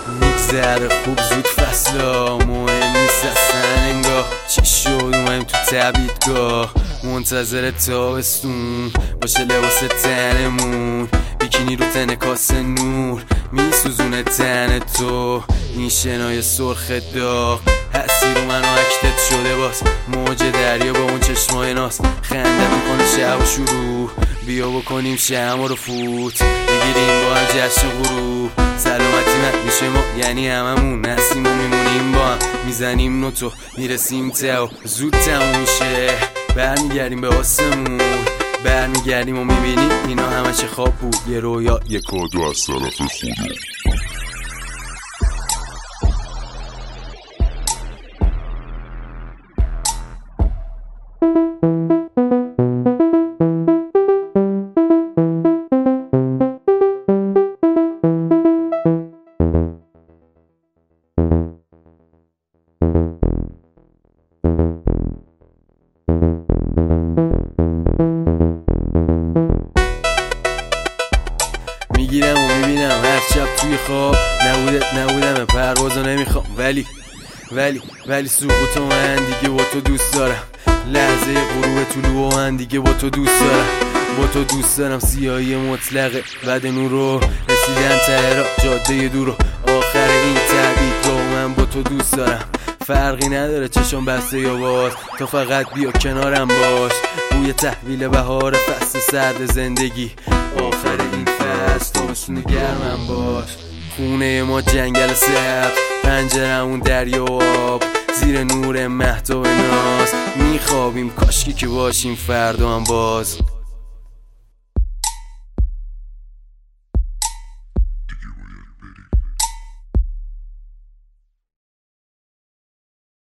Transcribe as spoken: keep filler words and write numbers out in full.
میگذره خوب زود فصلا، مهم نیست اصلا انگاه چی شد اومیم تو تبیدگاه. منتظر تابستون باشه لباس تنمون، بیکینی رو تن کاسه نور میسوزونه تن تو. این شنای سرخ داغ حسی رو من و اکتت شده باز، موج دریا با اون چشمای ناز خنده میکنه شب و شروع. بیا بکنیم شمع رو فوت، بگیریم با هم جشن غروب. سلامتی من میشه ما یعنی هممون هستیم و میمونیم با هم، میزنیم نوتو میرسیم تا زود تموم میشه. برمیگردیم به آسمون، برمیگردیم و میبینیم اینا همه چه خواب بود، یه رویا یه کادو از طرف خدا. میگیرم و میبینم هر شب توی خواب، نبودت نبودم پروازو نمیخوام، ولی ولی ولی سقوط من دیگه با تو دوست دارم. لحظه غروب طلوع من دیگه با تو دوست دارم، با تو دوست دارم. سیاهی مطلقه بعد نور رو رسیدن ته را جاده دور رو، آخر این تبیدگاه من با تو دوست دارم. فرقی نداره چشم بسته یا باز، تو فقط بیا کنارم باش. بوی تحویل بهار فصل سرد زندگی، آخر این فصل تابستون گرمم باش. خونه ما جنگل سبز، پنجرمون دریا و آب، زیر نور مهتاب ناز میخوابیم، کاشکی که باشیم فردا هم باز.